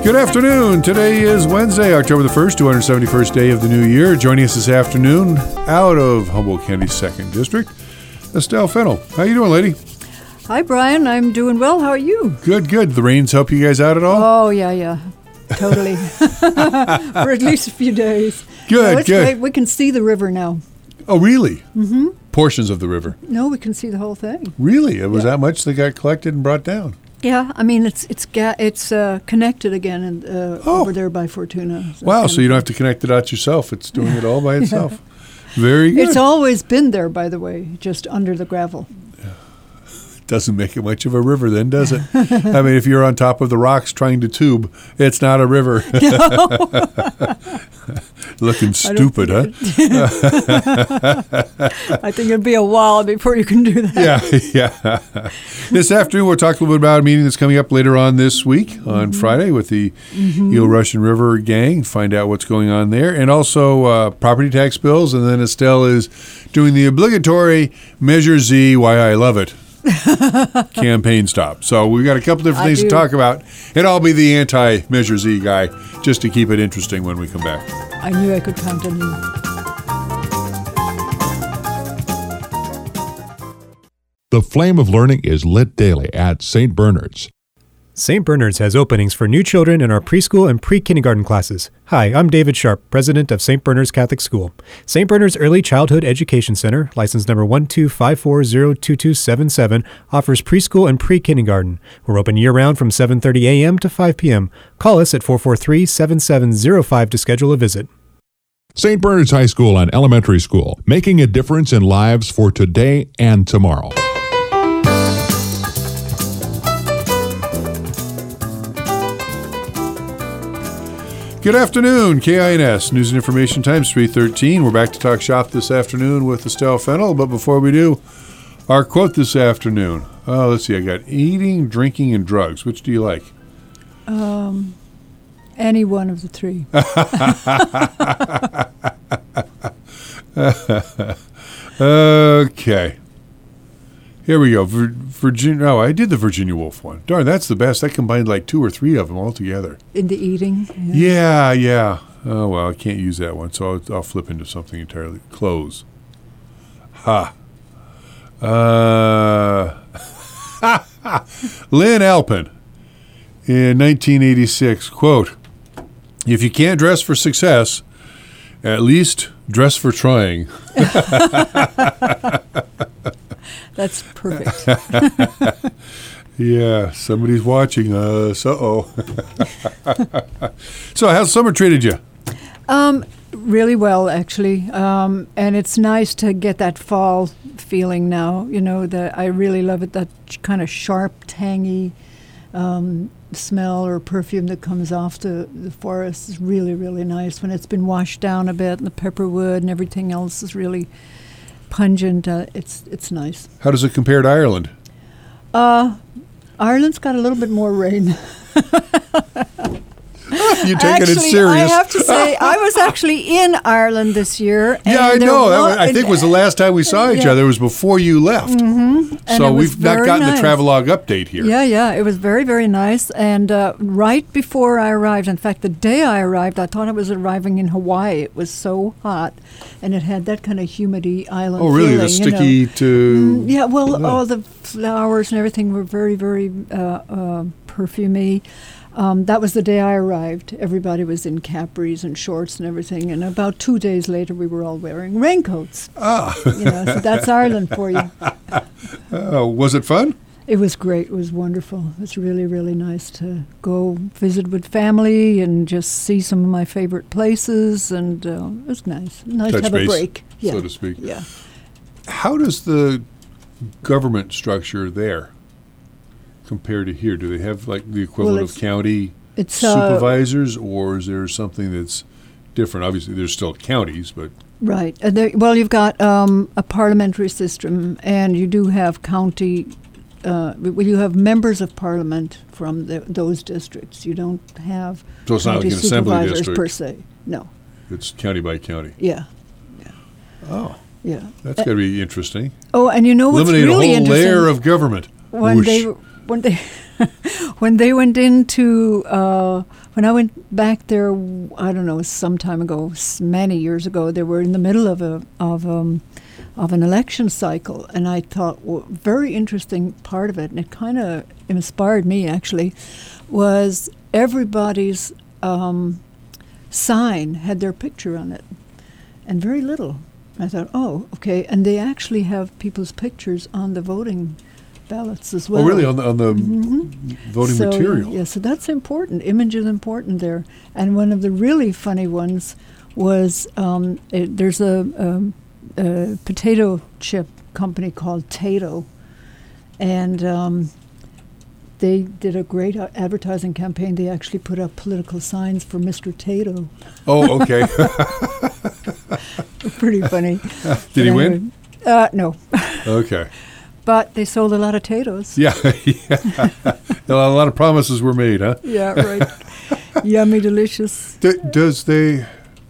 Good afternoon. Today is Wednesday, October the 1st, 271st day of the new year. Joining us this afternoon out of Humboldt County's 2nd District, Estelle Fennell. How you doing, lady? Hi, Brian. I'm doing well. How are you? Good. The rains help you guys out at all? Oh, yeah. Totally. For at least a few days. Good. Great. We can see the river now. Oh, really? Mm-hmm. Portions of the river? No, we can see the whole thing. Really? It was that much that got collected and brought down? Yeah, I mean, it's connected again and over there by Fortuna. Wow, so you don't have to connect it out yourself. It's doing it all by itself. Very good. It's always been there, by the way, just under the gravel. Doesn't make it much of a river then, does it? I mean, if you're on top of the rocks trying to tube, it's not a river. No. Looking stupid, huh? I think it'll be a while before you can do that. Yeah. This afternoon, we'll talk a little bit about a meeting that's coming up later on this week on Friday with the Eel Russian River Gang, find out what's going on there, and also property tax bills, and then Estelle is doing the obligatory Measure Z, Why I Love It campaign stop. So we've got a couple different things to talk about, and I'll be the anti-Measure Z guy just to keep it interesting when we come back. I knew I could count on you. The flame of learning is lit daily at St. Bernard's. St. Bernard's has openings for new children in our preschool and pre-kindergarten classes. Hi, I'm David Sharp, president of St. Bernard's Catholic School. St. Bernard's Early Childhood Education Center, license number 125402277, offers preschool and pre-kindergarten. We're open year-round from 7:30 a.m. to 5 p.m. Call us at 443-7705 to schedule a visit. St. Bernard's High School and Elementary School, making a difference in lives for today and tomorrow. Good afternoon, KINS, News and Information Times 313. We're back to talk shop this afternoon with Estelle Fennell, but before we do, our quote this afternoon. Oh, let's see, I got eating, drinking, and drugs. Which do you like? Any one of the three. Okay. Here we go. Virginia. Oh, I did the Virginia Woolf one. Darn, that's the best. I combined like 2 or 3 of them all together. In the eating? Yeah. Oh, well, I can't use that one, so I'll flip into something entirely. Clothes. Ha. Lynn Alpin in 1986, quote, "If you can't dress for success, at least dress for trying." That's perfect. Yeah, somebody's watching us. Uh-oh. So how's summer treated you? Really well, actually. And it's nice to get that fall feeling now. You know, I really love it, that kind of sharp, tangy smell or perfume that comes off the forest is really, really nice when it's been washed down a bit, and the pepperwood and everything else is really pungent. It's nice. How does it compare to Ireland? Ireland's got a little bit more rain. You're taking it serious. I have to say, I was actually in Ireland this year. Yeah, I know. I think it was the last time we saw each other. It was before you left. Mm-hmm. So we've not gotten the Travelog update here. Yeah. It was very, very nice. And right before I arrived, in fact, the day I arrived, I thought I was arriving in Hawaii. It was so hot. And it had that kind of humidity island feeling. Oh, really? The sticky to... yeah, well, all the flowers and everything were very, very perfumey. That was the day I arrived. Everybody was in capris and shorts and everything. And about 2 days later, we were all wearing raincoats. Ah. So that's Ireland for you. Was it fun? It was great. It was wonderful. It was really, really nice to go visit with family and just see some of my favorite places. And it was nice. Nice to have a break. So to speak. Yeah. How does the government structure there compare to here? Do they have like the equivalent of county supervisors, or is there something that's different? Obviously, there's still counties, but... Right. You've got a parliamentary system, and you do have county... you have members of parliament from those districts. You don't have so it's not like an assembly district per se. No. It's county by county. Yeah. Oh. Yeah. That's got to be interesting. Oh, and you know what's really interesting? Eliminate a whole layer of government. When when they when they went into when I went back there, I don't know, some time ago, many years ago, they were in the middle of an election cycle, and I thought, well, very interesting part of it, and it kind of inspired me actually, was everybody's sign had their picture on it, and very little. I thought, oh, okay, and they actually have people's pictures on the voting ballots as well. Oh, really? On the voting so, material? Yeah, so that's important. Image is important there. And one of the really funny ones was there's a potato chip company called Tato, and they did a great advertising campaign. They actually put up political signs for Mr. Tato. Oh, okay. Pretty funny. Did he win? No. Okay. But they sold a lot of potatoes. Yeah. A lot of promises were made, huh? Yeah, right. Yummy, delicious. Does the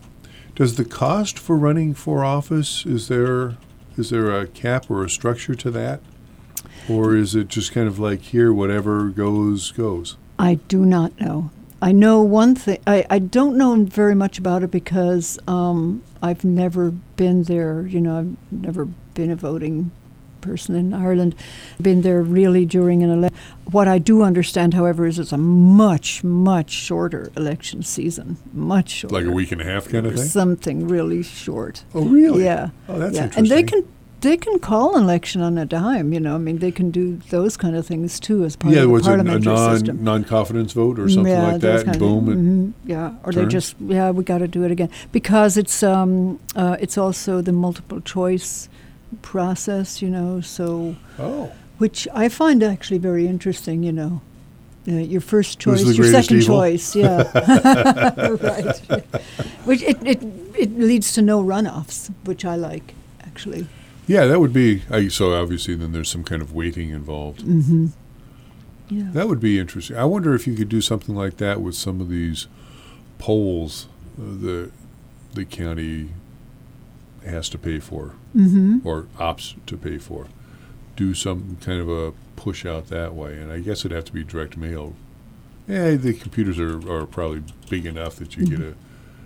cost for running for office, is there a cap or a structure to that? Or is it just kind of like, here, whatever goes? I do not know. I know one thing. I don't know very much about it because I've never been there. I've never been a voting person in Ireland. Been there really during an election. What I do understand, however, is it's a much, much shorter election season. Much shorter. Like a week and a half kind of thing? Something really short. Oh, really? Yeah. Oh, that's yeah. interesting. And they can call an election on a dime, I mean, they can do those kind of things, too, as part of the parliamentary system. Non-confidence vote or something like that, and boom. Yeah, or they just, we got to do it again. Because it's also the multiple choice process, so... Oh. Which I find actually very interesting, your first choice, your second evil? Choice, yeah. Right. Which it leads to no runoffs, which I like, actually. Yeah, that would be, so obviously then there's some kind of weighting involved. Mm-hmm. Yeah. That would be interesting. I wonder if you could do something like that with some of these polls the county has to pay for, or opts to pay for. Do some kind of a push out that way, and I guess it'd have to be direct mail. Yeah, the computers are probably big enough that you get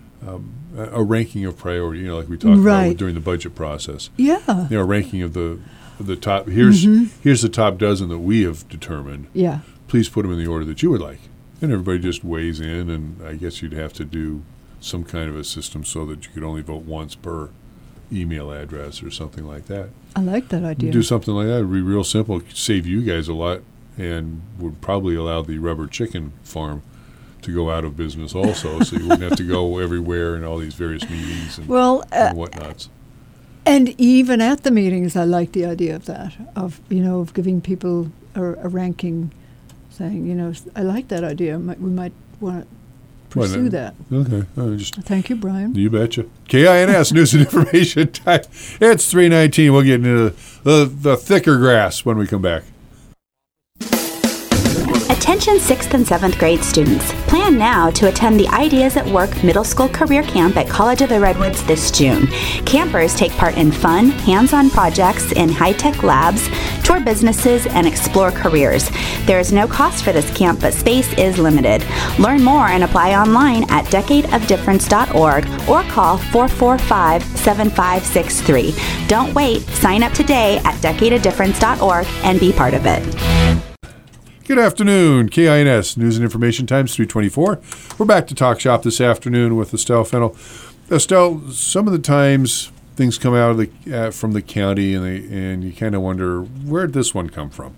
a ranking of priority, like we talked about during the budget process. Yeah. A ranking of the top. Here's the top dozen that we have determined. Yeah. Please put them in the order that you would like. And everybody just weighs in, and I guess you'd have to do some kind of a system so that you could only vote once per email address or something like that. I like that idea. Do something like that. It would be real simple. Save you guys a lot, and would probably allow the rubber chicken farm to go out of business also, so you wouldn't have to go everywhere in all these various meetings and whatnots. And even at the meetings, I like the idea of that, of giving people a ranking, saying, I like that idea. We might want to pursue that. Okay. Thank you, Brian. You betcha. KINS News and Information Time. It's 3:19. We'll get into the thicker grass when we come back. Attention 6th and 7th grade students. Plan now to attend the Ideas at Work Middle School Career Camp at College of the Redwoods this June. Campers take part in fun, hands-on projects in high-tech labs, tour businesses, and explore careers. There is no cost for this camp, but space is limited. Learn more and apply online at decadeofdifference.org or call 445-7563. Don't wait. Sign up today at decadeofdifference.org and be part of it. Good afternoon. KINS News and Information Times 324. We're back to Talk Shop this afternoon with Estelle Fennell. Estelle, some of the times things come out of from the county and you kind of wonder, where'd this one come from?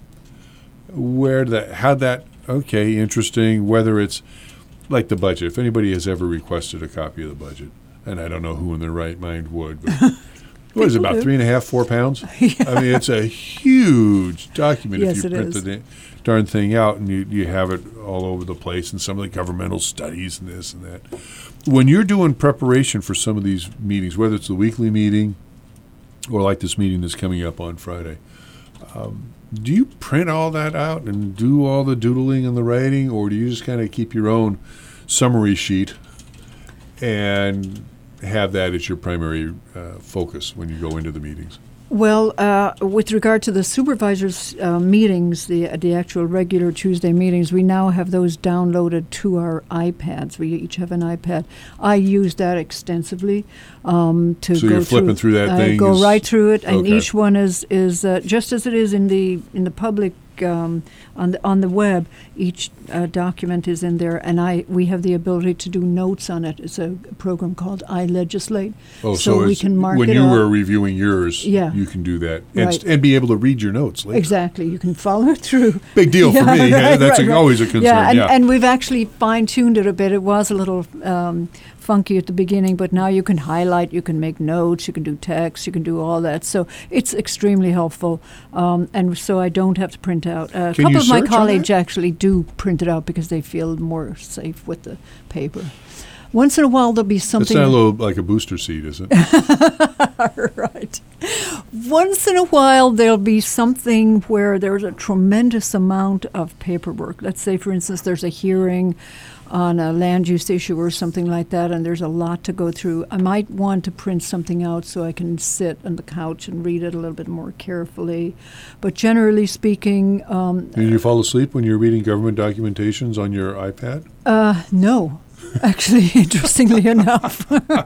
Okay, interesting. Whether it's like the budget. If anybody has ever requested a copy of the budget, and I don't know who in their right mind would, but what is it, about 3.5, 4 pounds? Yeah. I mean, it's a huge document if you print the darn thing out, and you have it all over the place, and some of the governmental studies and this and that. When you're doing preparation for some of these meetings, whether it's the weekly meeting or like this meeting that's coming up on Friday, do you print all that out and do all the doodling and the writing, or do you just kind of keep your own summary sheet and have that as your primary focus when you go into the meetings? Well, with regard to the supervisors' meetings, the actual regular Tuesday meetings, we now have those downloaded to our iPads. We each have an iPad. I use that extensively to So go you're flipping through that thing? I go right through it, and Okay. each one is just as it is in the public. On the web, each document is in there, and we have the ability to do notes on it. It's a program called iLegislate, Oh, so we it's- can mark when it you up. were reviewing yours, Yeah. you can do that and, Right. and be able to read your notes later. Exactly, you can follow it through. Big deal for me. right, That's right. always a concern. Yeah, and we've actually fine-tuned it a bit. It was a little funky at the beginning, but now you can highlight, you can make notes, you can do text, you can do all that. So it's extremely helpful, and so I don't have to print out. A Can couple you of my search on colleagues that? actually do print it out because they feel more safe with the paper. Once in a while, there'll be It's something. not a little like a booster seat, is it? Right. Once in a while, there'll be something where there's a tremendous amount of paperwork. Let's say, for instance, there's a hearing on a land use issue or something like that, and there's a lot to go through. I might want to print something out so I can sit on the couch and read it a little bit more carefully. But generally speaking, Do you fall asleep when you're reading government documentations on your iPad? no. Actually, interestingly enough.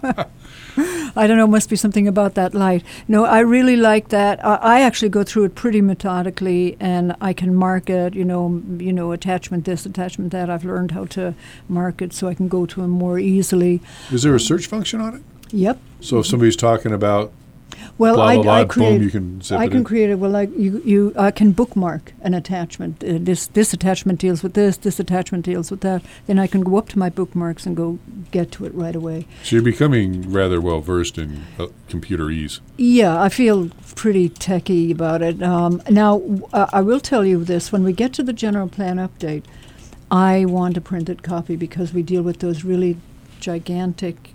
I don't know, must be something about that light. No, I really like that. I actually go through it pretty methodically, and I can mark it, attachment this, attachment that. I've learned how to mark it so I can go to them more easily. Is there a search function on it? Yep. So if somebody's talking about Well, blah, blah, blah, I boom, create. you can zip I it can in. create it. Well, I can bookmark an attachment. This attachment deals with this. This attachment deals with that. Then I can go up to my bookmarks and go get to it right away. So you're becoming rather well versed in computerese. Yeah, I feel pretty techie about it. Now, I will tell you this. When we get to the general plan update, I want a printed copy because we deal with those really gigantic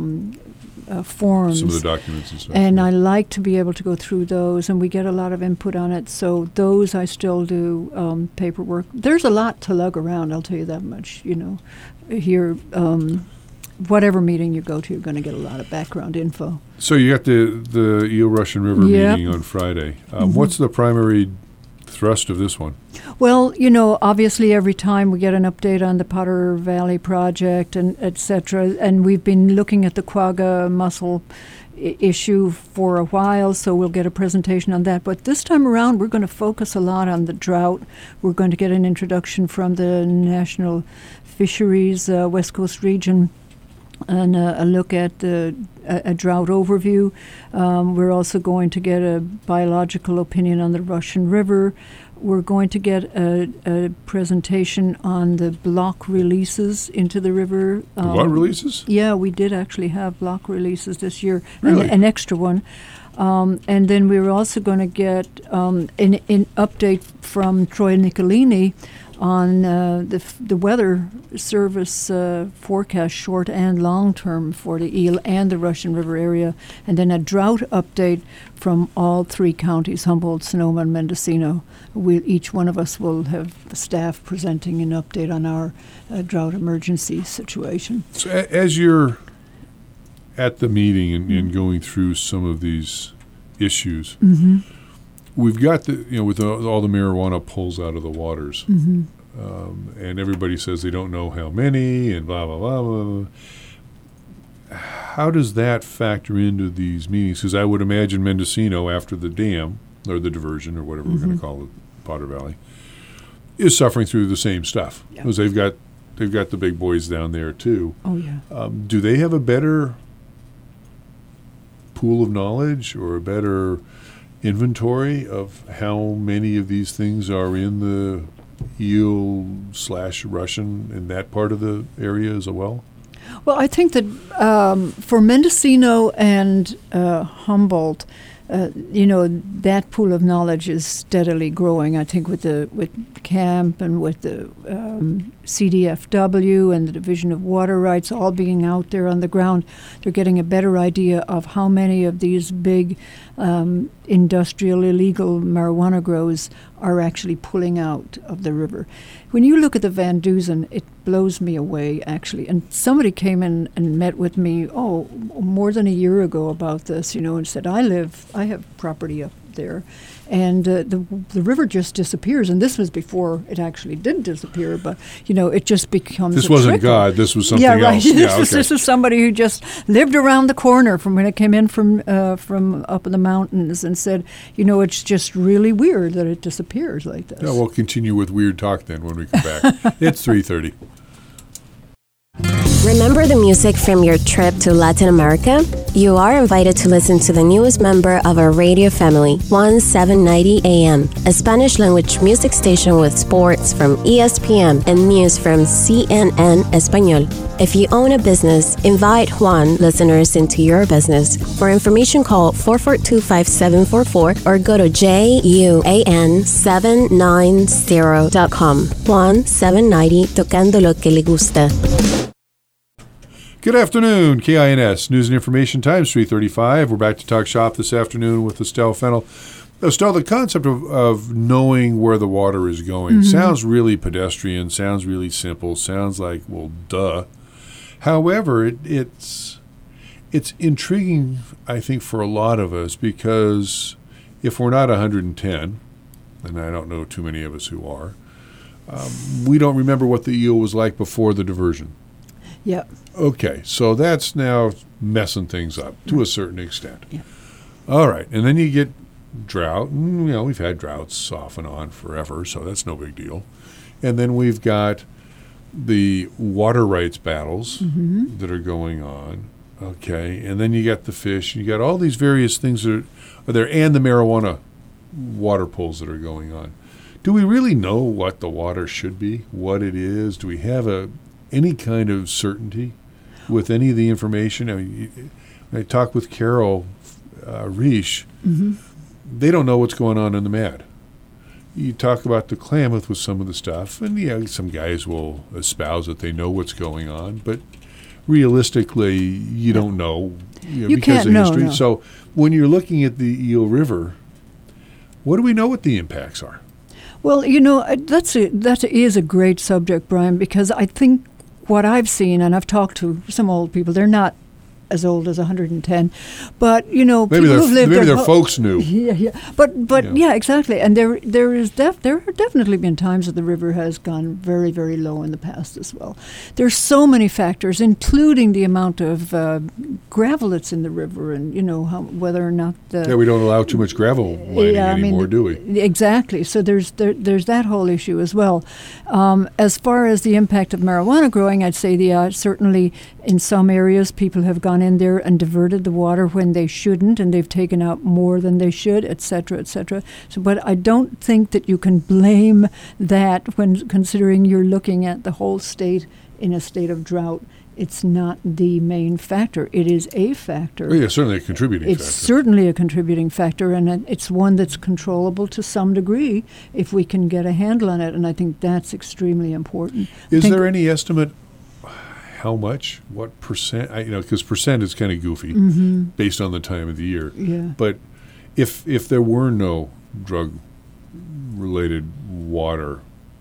forms. Some of the documents and stuff. And I like to be able to go through those, and we get a lot of input on it. So those I still do paperwork. There's a lot to lug around, I'll tell you that much. Here, whatever meeting you go to, you're going to get a lot of background info. So you got the Eel Russian River Yep. meeting on Friday. What's the primary thrust of this one? Well, obviously every time we get an update on the Potter Valley project and et cetera, and we've been looking at the quagga mussel issue for a while, so we'll get a presentation on that. But this time around, we're going to focus a lot on the drought. We're going to get an introduction from the National Fisheries West Coast region and a look at a drought overview. We're also going to get a biological opinion on the Russian River. We're going to get a presentation on the block releases into the river. What releases? Yeah, we did actually have block releases this year, Really? an extra one. And then we were also going to get an update from Troy Nicolini on the weather service forecast, short and long term, for the Eel and the Russian River area, and then a drought update from all three counties, Humboldt, Sonoma, and Mendocino. Each one of us will have staff presenting an update on our drought emergency situation. So as you're at the meeting and going through some of these issues, we've got with all the marijuana pulls out of the waters, and everybody says they don't know how many and blah, blah, blah, blah, blah. How does that factor into these meetings? Because I would imagine Mendocino, after the dam, or the diversion, or whatever we're going to call it, Potter Valley, is suffering through the same stuff. Yeah. Because they've got the big boys down there, too. Oh, yeah. Do they have a better pool of knowledge or a better inventory of how many of these things are in the Eel/Russian in that part of the area as well? Well, I think that for Mendocino and Humboldt, that pool of knowledge is steadily growing. I think with CAMP and with the CDFW and the Division of Water Rights all being out there on the ground, they're getting a better idea of how many of these big industrial illegal marijuana grows are actually pulling out of the river. when you look at the Van Dusen, it blows me away, actually. And somebody came in and met with me, more than a year ago about this, and said, I have property up there, and the river just disappears. And this was before it actually did disappear, but it just becomes. This a wasn't trickle. God. This was something yeah, right. else. This is somebody who just lived around the corner from when it came in from up in the mountains, and said, it's just really weird that it disappears like this. Yeah, we'll continue with weird talk then when we come back. It's 3:30. Remember the music from your trip to Latin America? You are invited to listen to the newest member of our radio family, 1790 AM, a Spanish-language music station with sports from ESPN and news from CNN Español. If you own a business, invite Juan listeners into your business. For information, call 442-5744 or go to JUAN790.com. Juan 790, tocando lo que le gusta. Good afternoon, KINS News and Information Times, 3:35. We're back to talk shop this afternoon with Estelle Fennell. Estelle, the concept of knowing where the water is going sounds really pedestrian, sounds really simple, sounds like, well, duh. However, it's intriguing, I think, for a lot of us, because if we're not 110, and I don't know too many of us who are, we don't remember what the eel was like before the diversion. Yeah. Okay, so that's now messing things up to a certain extent. Yeah. All right, and then you get drought, and we've had droughts off and on forever, so that's no big deal. And then we've got the water rights battles that are going on. Okay, and then you got the fish, you got all these various things that are there, and the marijuana water pulls that are going on. Do we really know what the water should be, what it is? Do we have any kind of certainty with any of the information? I mean, when I talk with Carol Reish, they don't know what's going on in the Mad. You talk about the Klamath with some of the stuff, and some guys will espouse that they know what's going on, but realistically, you don't know, You because can't of know, history. no. So when you're looking at the Eel River, what do we know what the impacts are? Well, that is a great subject, Brian, because I think what I've seen, and I've talked to some old people, they're not as old as 110, but Maybe people who've lived their their folks knew. Yeah. But yeah, exactly. And there have definitely been times that the river has gone very, very low in the past as well. There's so many factors, including the amount of gravel that's in the river, and whether or not We don't allow too much gravel mining anymore, do we? Exactly. So there's that whole issue as well. As far as the impact of marijuana growing, I'd say certainly in some areas people have gone in there and diverted the water when they shouldn't, and they've taken out more than they should, et cetera, et cetera. So, but I don't think that you can blame that when considering you're looking at the whole state in a state of drought. It's not the main factor. It is a factor. Well, yeah, certainly a contributing It's factor. certainly a contributing factor, and it's one that's controllable to some degree if we can get a handle on it, and I think that's extremely important. Is there any estimate how much, what percent, because percent is kind of goofy based on the time of the year. Yeah. But if there were no drug-related water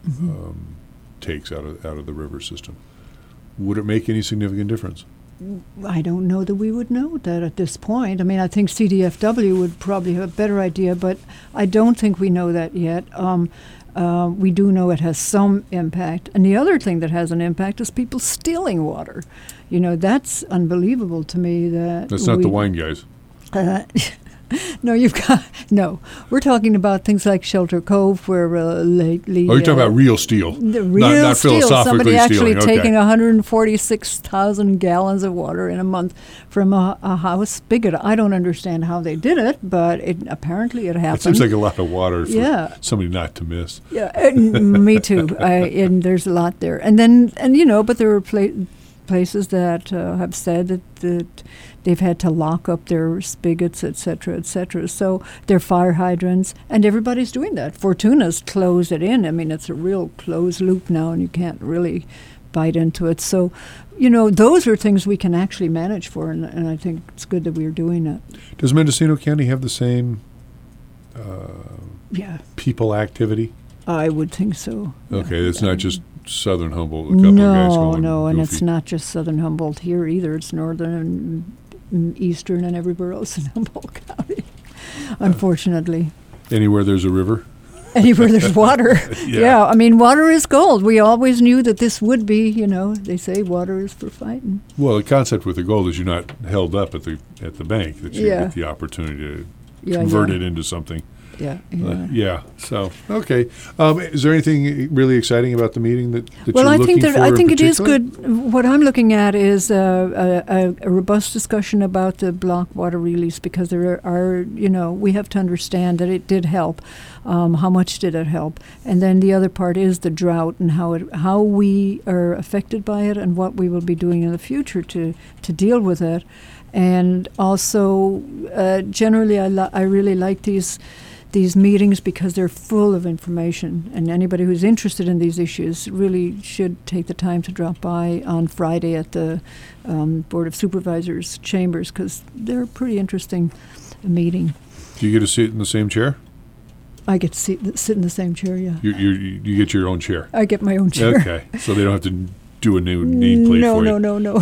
takes out of the river system, would it make any significant difference? I don't know that we would know that at this point. I mean, I think CDFW would probably have a better idea, but I don't think we know that yet. We do know it has some impact. And the other thing that has an impact is people stealing water. That's unbelievable to me. That's not the wine guys. No, we're talking about things like Shelter Cove, where lately. Oh, you're talking about real steel, the real not steel. philosophically Somebody actually stealing. Okay. taking 146,000 gallons of water in a month from a house spigot. I don't understand how they did it, but apparently it happened. It seems like a lot of water for Yeah. somebody not to miss. Yeah, me too. And there's a lot there. And then, but there are places that have said that they've had to lock up their spigots, et cetera, et cetera. So their fire hydrants, and everybody's doing that. Fortuna's closed it in. I mean, it's a real closed loop now, and you can't really bite into it. So, those are things we can actually manage for, and I think it's good that we're doing it. Does Mendocino County have the same people activity? I would think so. Okay, it's not just Southern Humboldt. A couple of guys going and goofy. it's not just Southern Humboldt here either. It's Northern and Eastern and everywhere else in Humboldt County, unfortunately. Anywhere there's a river? Anywhere there's water. Yeah. I mean, water is gold. We always knew that this would be, they say water is for fighting. Well, the concept with the gold is you're not held up at the bank, that you Yeah. get the opportunity to Yeah, convert yeah. it into something. Yeah. So, okay. Is there anything really exciting about the meeting that Well, you're I looking think for I in think it is particular? good. What I'm looking at is a robust discussion about the block water release, because there are we have to understand that it did help. How much did it help? And then the other part is the drought and how we are affected by it and what we will be doing in the future to deal with it. And also, generally, I really like these meetings because they're full of information, and anybody who's interested in these issues really should take the time to drop by on Friday at the Board of Supervisors chambers, because they're a pretty interesting meeting. Do you get to sit in the same chair? I get to sit in the same chair, yeah. You get your own chair? I get my own chair. Okay, so they don't have to do a new nameplate for you? No.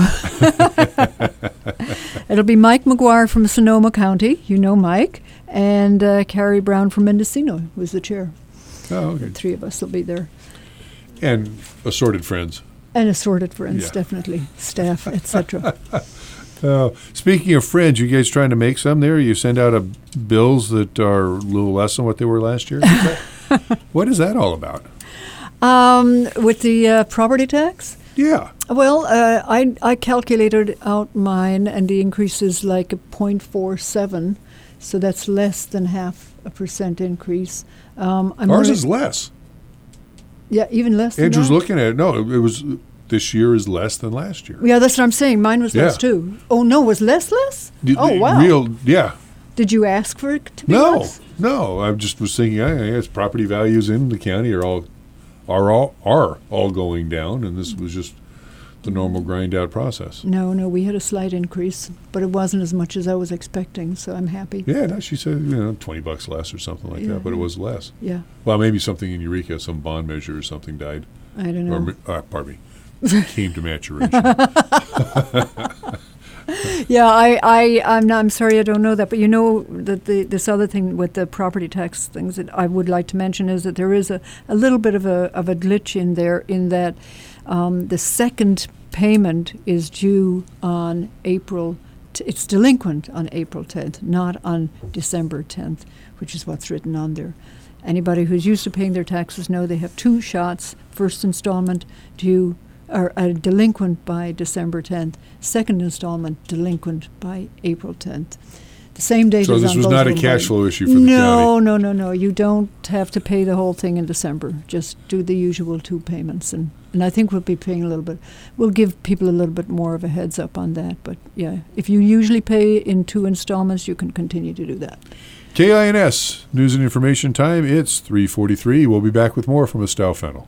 It'll be Mike McGuire from Sonoma County, Mike, and Carrie Brown from Mendocino, who's the chair. Oh, okay. The three of us will be there. And assorted friends. And assorted friends, Yeah. definitely. Staff, etc. Speaking of friends, you guys trying to make some there? You send out bills that are a little less than what they were last year? What is that all about? With the property tax? Yeah. Well, I calculated out mine, and the increase is like a 0.47, so that's less than 0.5% increase. Ours is less. Yeah, even less than Andrew's that? looking at it. No, it was this year is less than last year. Yeah, that's what I'm saying. Mine was less, Yeah. too. Oh, no, was less? Oh, wow. Yeah. Did you ask for it to be No, less? no. I just was thinking, I guess property values in the county are all going down, and this was just the normal grind out process. No, we had a slight increase, but it wasn't as much as I was expecting, so I'm happy. Yeah, no, she said $20 less or something like that, but it was less. Yeah, Well, maybe something in Eureka, some bond measure or something died. I don't know. Or, pardon me, came to maturation. Yeah, I'm sorry I don't know that, but that this other thing with the property tax things that I would like to mention is that there is a little bit of a glitch in there, in that the second payment is due on it's delinquent on April 10th, not on December 10th, which is what's written on there. Anybody who's used to paying their taxes know they have two shots. First installment due or delinquent by December 10th. Second installment delinquent by April 10th. The same date So is this on was both not of a them, cash right? flow issue for the county. No. You don't have to pay the whole thing in December. Just do the usual two payments. And I think we'll be paying a little bit. We'll give people a little bit more of a heads up on that. But, yeah, if you usually pay in two installments, you can continue to do that. KINS, News and Information Time. It's 3:43. We'll be back with more from Estelle Fennell.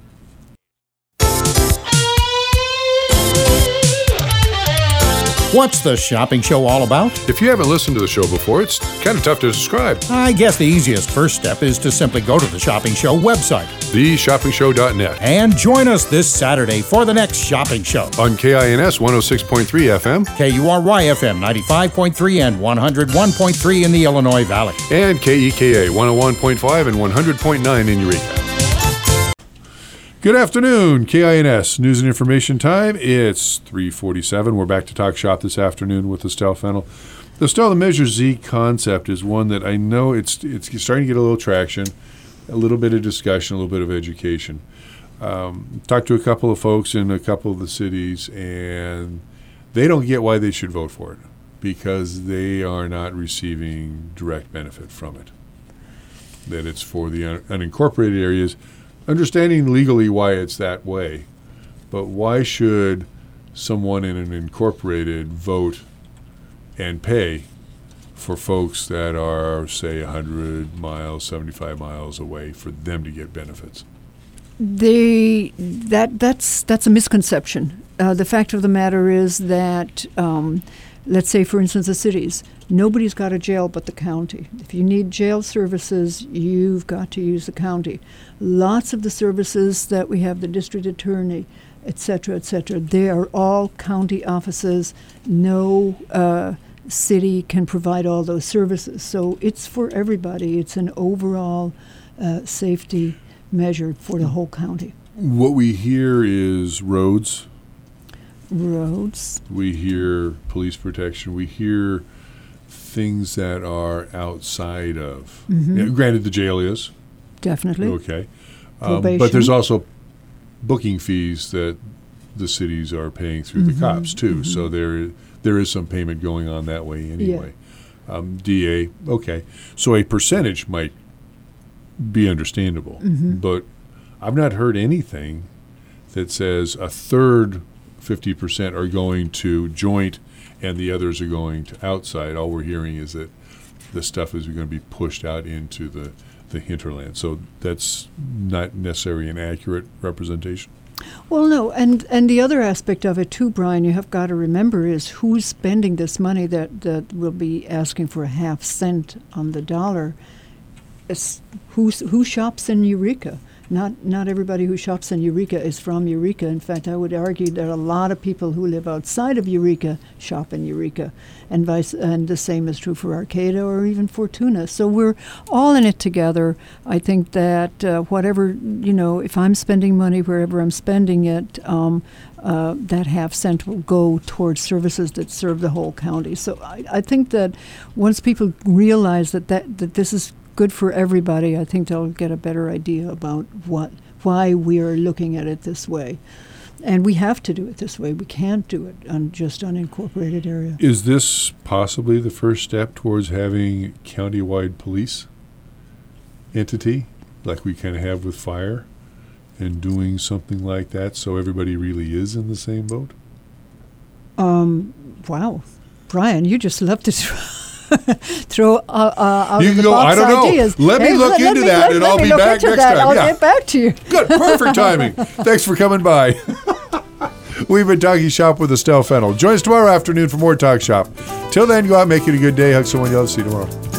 What's the shopping show all about? If you haven't listened to the show before, it's kind of tough to describe. I guess the easiest first step is to simply go to the Shopping Show website TheShoppingShow.net. and join us this Saturday for the next shopping show. On KINS 106.3 FM KURY-FM 95.3 and 101.3 in the Illinois Valley. and KEKA 101.5 and 100.9 in Eureka. Good afternoon, KINS News and Information Time. It's 3:47. We're back to talk shop this afternoon with Estelle Fennell. Estelle, the Measure Z concept is one that I know it's starting to get a little traction, a little bit of discussion, a little bit of education. Talked to a couple of folks in a couple of the cities, and they don't get why they should vote for it, because they are not receiving direct benefit from it. That it's for the unincorporated areas. Understanding legally why it's that way, but why should someone in an incorporated vote and pay for folks that are, say, 100 miles, 75 miles away, for them to get benefits? That's a misconception. The fact of the matter is that let's say, for instance, the cities. Nobody's got a jail but the county. If you need jail services, you've got to use the county. Lots of the services that we have, the district attorney, et cetera, they are all county offices. No city can provide all those services. So it's for everybody. It's an overall safety measure for the whole county. What we hear is roads. We hear police protection. We hear things that are outside of. Yeah, granted, the jail is. Definitely. Okay. Probation. But there's also booking fees that the cities are paying through the cops, too. So there is some payment going on that way anyway. Yeah. DA, okay. So a percentage might be understandable. But I've not heard anything that says a third 50% are going to joint and the others are going to outside. All we're hearing is that the stuff is going to be pushed out into the hinterland. So that's not necessarily an accurate representation. Well, no, and the other aspect of it too, Brian, you have got to remember is who's spending this money that will be asking for a half cent on the dollar. Who shops in Eureka? Not everybody who shops in Eureka is from Eureka. In fact, I would argue that a lot of people who live outside of Eureka shop in Eureka, and the same is true for Arcata or even Fortuna. So we're all in it together. I think that whatever, if I'm spending money wherever I'm spending it, that half cent will go towards services that serve the whole county. So I think that once people realize that this is good for everybody, I think they'll get a better idea about why we are looking at it this way. And we have to do it this way. We can't do it on just unincorporated area. Is this possibly the first step towards having countywide police entity, like we kind of have with fire, and doing something like that so everybody really is in the same boat? Wow. Brian, you just love to throw out you of the can go, box I don't ideas. know. Let me look into that, and I'll be back next time. I'll get back to you. Good, perfect timing. Thanks for coming by. We've been talking shop with Estelle Fennell. Join us tomorrow afternoon for more Talk Shop. Till then, go out and make it a good day. Hug someone you love. See you tomorrow.